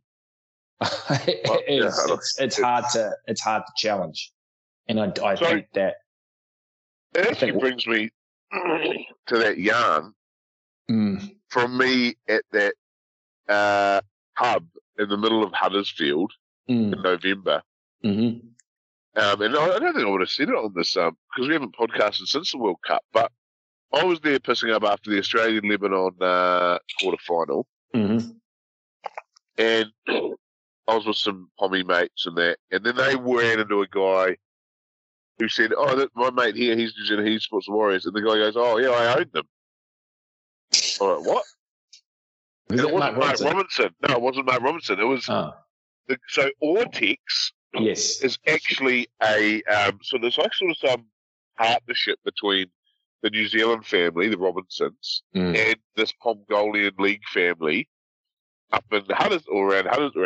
It's hard to challenge. And I think that it actually brings me to that yarn from me at that pub in the middle of Huddersfield in November. Mm-hmm. And I don't think I would have said it on this because we haven't podcasted since the World Cup, but I was there pissing up after the Australian-Lebanon quarterfinal. Mm-hmm. And I was with some Pommy mates and that, and then they ran into a guy who said, my mate here, he's he supports the Warriors. And the guy goes, oh, yeah, I own them. I'm like, what? It wasn't Mark Robinson. No, it wasn't Mark Robinson. It was so Ortex is actually a so there's like sort of some partnership between the New Zealand family, the Robinsons, and this Mongolian League family up in around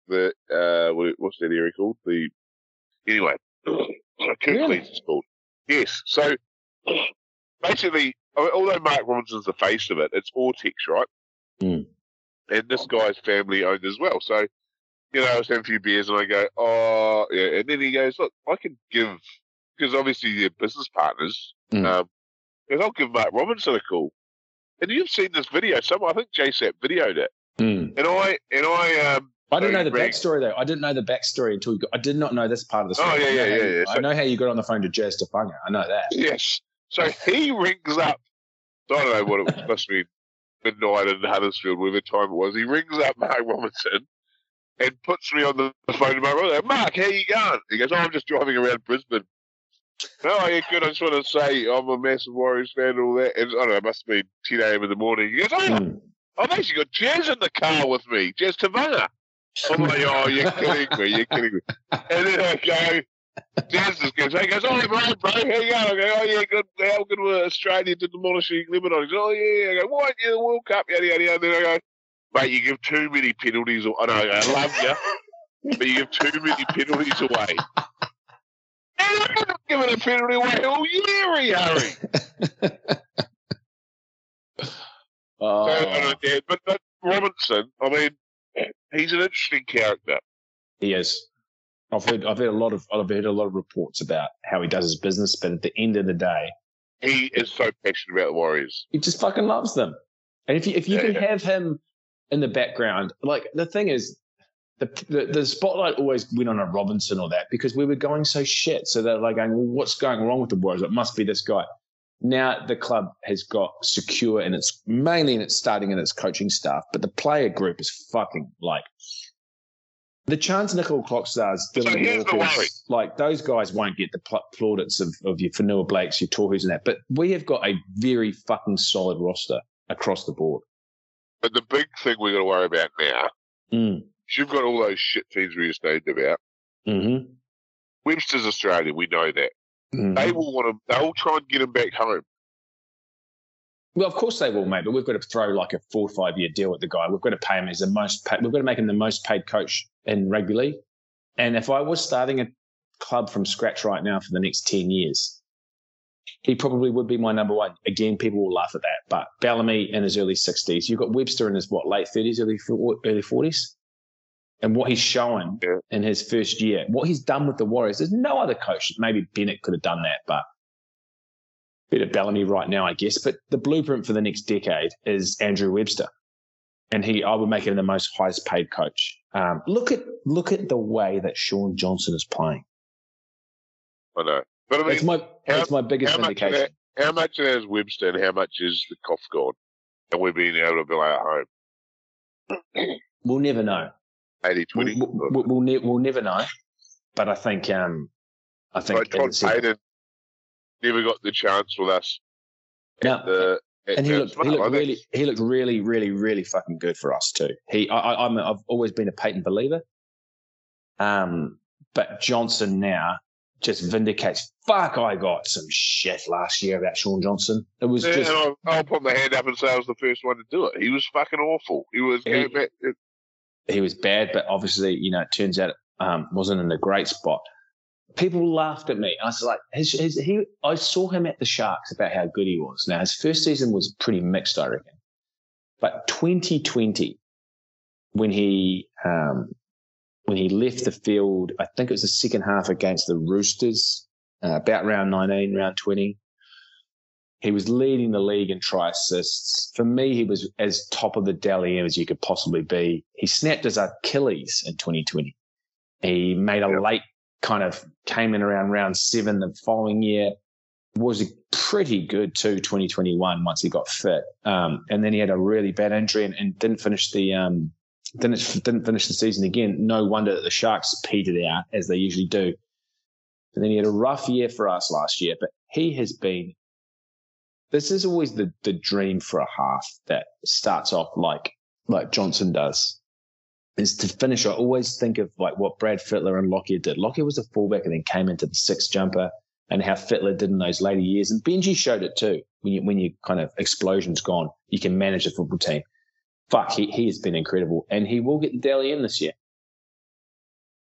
the what's that area called? Anyway, Kirklees is called. Yes. So basically, although Mark Robinson's the face of it, it's Ortex, right? Mm. And this guy's family owned as well. So, I was having a few beers and I go, oh, yeah. And then he goes, look, I can give, because obviously they're business partners, and I'll give Mark Robinson a call. And you've seen this video. I think JSAP videoed it. Mm. And I didn't know the backstory though. I didn't know the backstory until I did not know this part of the story. Oh, yeah. I know how you got on the phone to Jazz Tefunga. I know that. Yes. So he rings up. I don't know what it must be, midnight in Huddersfield, whatever time it was. He rings up Mark Robinson and puts me on the phone to Mark Robinson. Mark, how you going? He goes, I'm just driving around Brisbane. Oh, yeah, good. I just want to say I'm a massive Warriors fan and all that. And I don't know, it must have been 10 a.m. in the morning. He goes, I've actually got Jazz in the car with me, Jazz Tefunga. I'm like, oh, you're kidding me. And then I go, Jazz just goes, oh, right, bro, how you going? I go, oh, yeah, good. How good were Australia to demolishing Lebanon? He goes, oh, yeah. I go, why aren't you in the World Cup? Yada, yada, yada. And then I go, mate, you give too many penalties. I know, I love you, but you give too many penalties away. And I'm not giving a penalty away all year, Harry. But Robinson, I mean, he's an interesting character. He is. I've heard a lot of reports about how he does his business, but at the end of the day, he is so passionate about the Warriors. He just fucking loves them. And if you can have him in the background, like the thing is, the spotlight always went on a Robinson or that because we were going so shit. So they're like going, well, what's going wrong with the Warriors? It must be this guy. Now the club has got secure and it's mainly in its starting and its coaching staff, but the player group is fucking like the Chance Nickel Clockstars, Dylan Walkers, like those guys won't get the plaudits of your Fanua Blakes, your Tohus and that. But we have got a very fucking solid roster across the board. But the big thing we got to worry about now, you've got all those shit teams we just named about. Mm-hmm. Webster's Australia, we know that. Mm-hmm. They'll try and get him back home. Well, of course they will, mate. But we've got to throw like a 4 or 5 year deal at the guy. We've got to pay him as the most paid. We've got to make him the most paid coach in rugby league. And if I was starting a club from scratch right now for the next 10 years, he probably would be my number one. Again, people will laugh at that. But Bellamy in his early 60s. You've got Webster in his late 30s, early 40s. And what he's shown in his first year, what he's done with the Warriors, there's no other coach. Maybe Bennett could have done that, but better Bellamy right now, I guess. But the blueprint for the next decade is Andrew Webster. And I would make him the most highest paid coach. Look at the way that Sean Johnson is playing. I know. But I mean, it's my biggest vindication. How much of that is Webster and how much is the cough gone? And we're being able to be at home? We'll never know. 80-20? We'll never know. But I think Todd Payton never got the chance with us. No. And he looked really, really, really fucking good for us too. I've always been a Payton believer. But Johnson now just vindicates. Fuck, I got some shit last year about Sean Johnson. It was just. And I'll put my hand up and say I was the first one to do it. He was fucking awful. He was bad, but obviously, it turns out wasn't in a great spot. People laughed at me. I was like, I saw him at the Sharks about how good he was. Now, his first season was pretty mixed, I reckon. But 2020, when he left the field, I think it was the second half against the Roosters, about round 19, round 20. He was leading the league in try assists. For me, he was as top of the Dally M as you could possibly be. He snapped his Achilles in 2020. He made a late came in around round 7 the following year. Was pretty good too, 2021, once he got fit. And then he had a really bad injury and didn't finish the season again. No wonder that the Sharks petered out, as they usually do. And then he had a rough year for us last year, but he has been. This is always the dream for a half that starts off like Johnson does. Is to finish. I always think of like what Brad Fittler and Lockyer did. Lockyer was a fullback and then came into the 6 jumper, and how Fittler did in those later years. And Benji showed it too. When you kind of explosion's gone, you can manage a football team. Fuck, he has been incredible, and he will get the Dally M this year.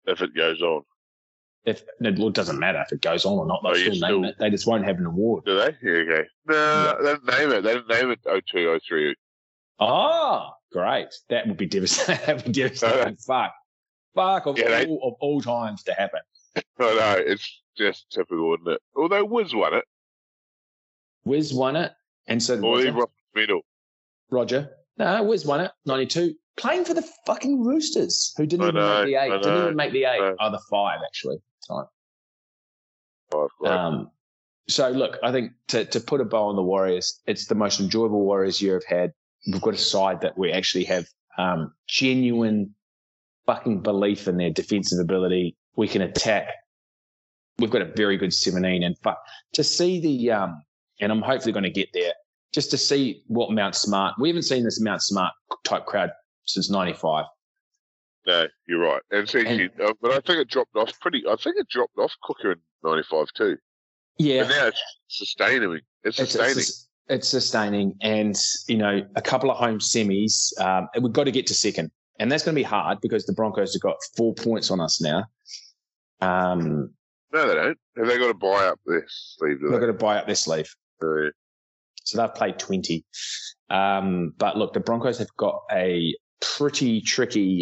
if it goes on. It doesn't matter if it goes on or not. They'll still name it. They just won't have an award. Do they? Yeah, okay. No, they didn't name it. They didn't name it 02, 03. Oh, great. That would be devastating. That would be devastating. Fuck of all times to happen. I know. It's just typical, isn't it? Although Wiz won it. Wiz won it. And so medal. Roger. No, Wiz won it. 92. Playing for the fucking Roosters, who didn't even make the 8. Didn't even make the 8. Oh, the 5, actually. Time. 5, right. So, look, I think to put a bow on the Warriors, it's the most enjoyable Warriors year I've had. We've got a side that we actually have genuine fucking belief in their defensive ability. We can attack. We've got a very good 17. And to see the and I'm hopefully going to get there, just to see what Mount Smart. We haven't seen this Mount Smart type crowd since 95. No, you're right. And but I think it dropped off quicker in 95 too. Yeah. But now it's sustaining. It's sustaining. And, a couple of home semis, we've got to get to second. And that's going to be hard because the Broncos have got 4 points on us now. No, they don't. Have they got to buy up their sleeve? They've got to buy up their sleeve. Yeah. So they've played 20. But look, the Broncos have got a pretty tricky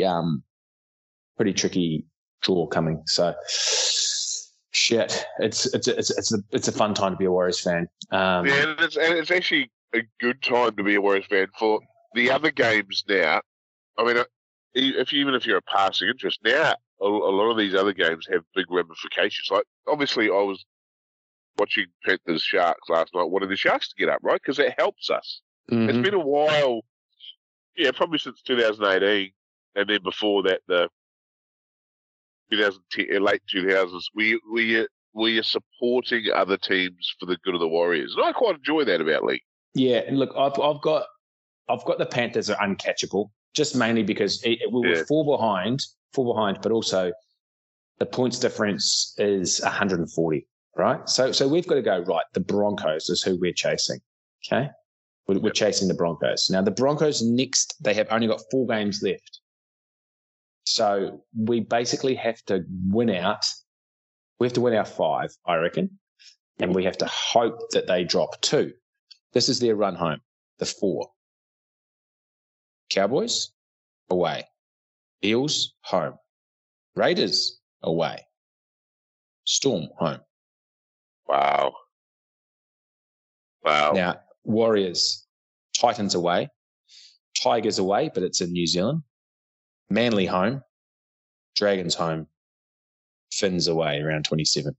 draw coming. So shit, it's a fun time to be a Warriors fan. And it's actually a good time to be a Warriors fan for the other games now. I mean, even if you're a passing interest now, a lot of these other games have big ramifications. Like obviously, I was watching Panthers Sharks last night, wanting the Sharks to get up, right? Because it helps us. Mm-hmm. It's been a while, probably since 2018, and then before that, the 2010, late 2000s. We are supporting other teams for the good of the Warriors, and I quite enjoy that about league. Yeah, and look, I've got the Panthers are uncatchable, just mainly because we were four behind, but also the points difference is 140. Right, so we've got to go right. The Broncos is who we're chasing. Okay, we're chasing the Broncos. Now the Broncos next, they have only got 4 games left, so we basically have to win out. We have to win our 5, I reckon, and we have to hope that they drop 2. This is their run home. The 4: Cowboys away, Eels home, Raiders away, Storm home. Wow. Now, Warriors, Titans away, Tigers away, but it's in New Zealand, Manly home, Dragons home, Finns away around 27.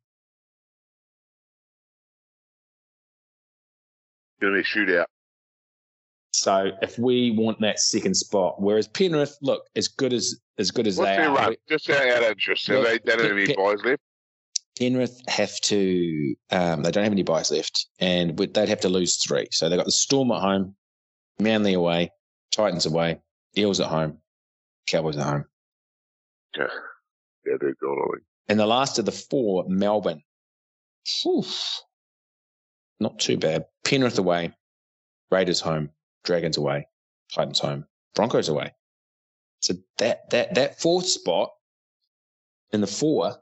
Going to be a shootout. So if we want that second spot, whereas Penrith, look, as good as What's they their are. Run? Just out of interest. So they don't have any buys left? Penrith have to, they don't have any buys left, and they'd have to lose 3. So they've got the Storm at home, Manly away, Titans away, Eels at home, Cowboys at home. Yeah, they're gone. And the last of the 4, Melbourne. Oof. Not too bad. Penrith away, Raiders home, Dragons away, Titans home, Broncos away. So that 4th spot in the 4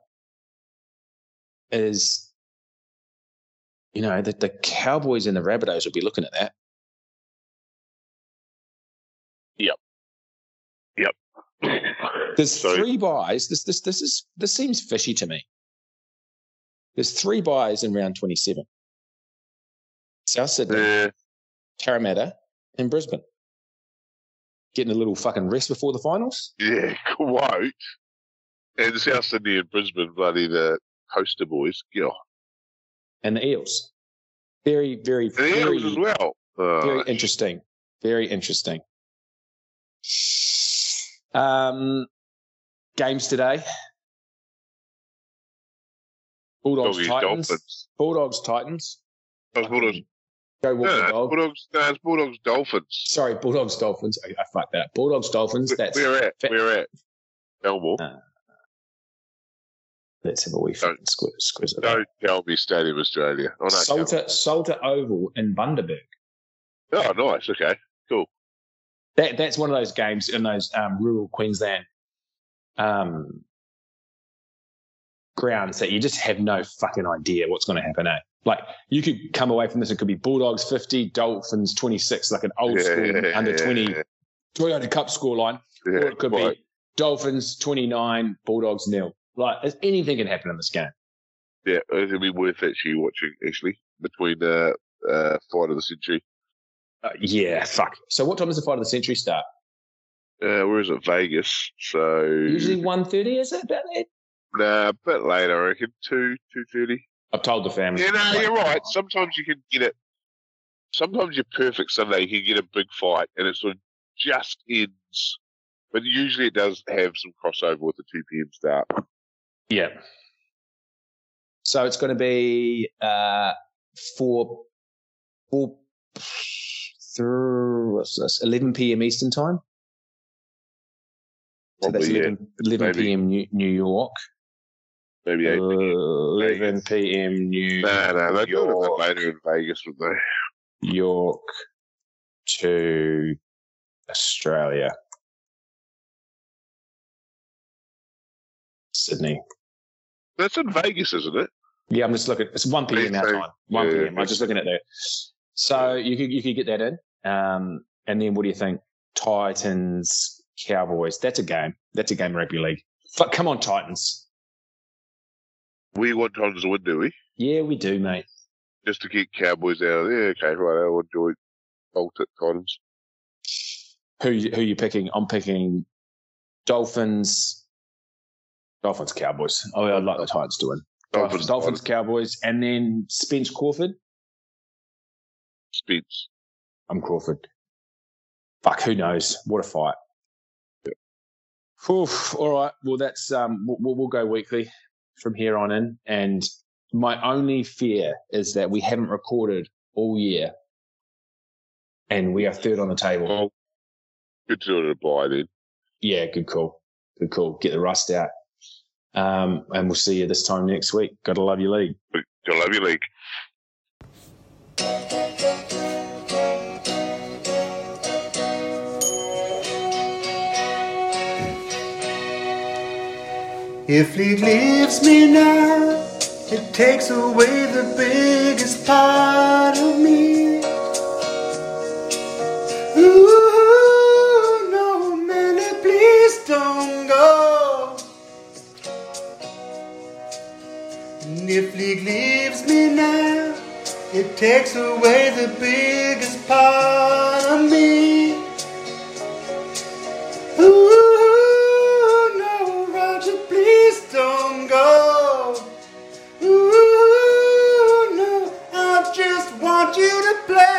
is, that the Cowboys and the Rabbitohs will be looking at that. Yep. There's 3 buys. This seems fishy to me. There's 3 buys in round 27. South Sydney, Parramatta, and Brisbane. Getting a little fucking rest before the finals. Yeah, quite. And South Sydney and Brisbane, bloody the poster boys. Yeah. And the Eels. Very, very, and the Eels as well. Very interesting. Very interesting. Games today. Bulldogs, Titans. Dolphins. Bulldogs, Titans. Bulldogs. Go walk the dog. It's Bulldogs, Dolphins. Sorry, Bulldogs, Dolphins. I fucked that. Bulldogs, Dolphins. We're at Melbourne. Let's have a wee squiz it. Don't tell me Stadium Australia. Oh, no, Salter Oval in Bundaberg. Oh, nice. Okay, cool. That's one of those games in those rural Queensland grounds that you just have no fucking idea what's going to happen, eh? Like, you could come away from this, it could be Bulldogs 50, Dolphins 26, like an old school under 20 Toyota Cup scoreline, or it could be Dolphins 29, Bulldogs 0. Like, anything can happen in this game. Yeah, it'd be worth actually watching, between Fight of the Century. Yeah, fuck. So what time does the Fight of the Century start? Where is it? Vegas. So usually 1:30, is it about that? Nah, a bit later, I reckon. 2:30. I've told the family. Yeah, no, you're right. Sometimes you can get it. Sometimes your perfect Sunday, you can get a big fight, and it sort of just ends. But usually it does have some crossover with the 2 p.m. start. Yeah. So it's going to be 11 p.m. Eastern time. Probably, so that's 11 p.m. New York. Maybe 8 11 p.m. New York. No, they'd do it a bit later in Vegas, would they? York to Australia. Sydney. That's in Vegas, isn't it? Yeah, I'm just looking. It's 1 p.m. our time. 1 p.m. I'm just looking at there. So you could get that in. And then what do you think? Titans, Cowboys. That's a game. That's a game of rugby league. Come on, Titans. We want Titans to win, do we? Yeah, we do, mate. Just to get Cowboys out of there. Okay, right. I'll enjoy Baltic Titans. Who you picking? I'm picking Dolphins. Dolphins, Cowboys. Oh, I'd like the Titans to win. Dolphins, Cowboys, and then Spence Crawford. Spence. I'm Crawford. Fuck, who knows? What a fight. Yeah. Oof, all right. Well, that's we'll go weekly from here on in. And my only fear is that we haven't recorded all year, and we are third on the table. Well, good to do it by then. Yeah, good call. Good call. Get the rust out. And we'll see you this time next week. Gotta love your league. Gotta love your league. If league leaves me now, it takes away the biggest part of me. Ooh, no, man, please don't go. And if league leaves me now, it takes away the biggest part of me. Ooh, no, Roger, please don't go. Ooh, no, I just want you to play.